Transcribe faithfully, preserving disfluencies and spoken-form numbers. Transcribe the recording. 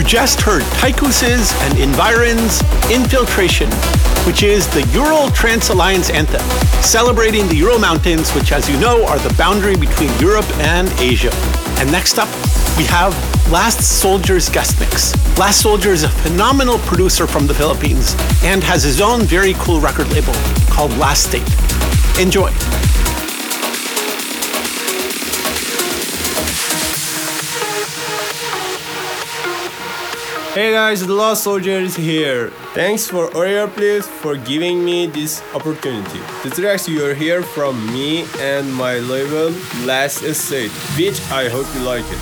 just heard Tychous's and Environ's Infiltration, which is the Ural Trans-Alliance anthem, celebrating the Ural Mountains, which, as you know, are the boundary between Europe and Asia. And next up, we have Last Soldier's guest mix. Last Soldier is a phenomenal producer from the Philippines and has his own very cool record label called Last State. Enjoy. Hey guys, The Last Soldier is here. Thanks for Oriole Please for giving me this opportunity. The tracks you hear from me and my label Last Estate, which I hope you like it.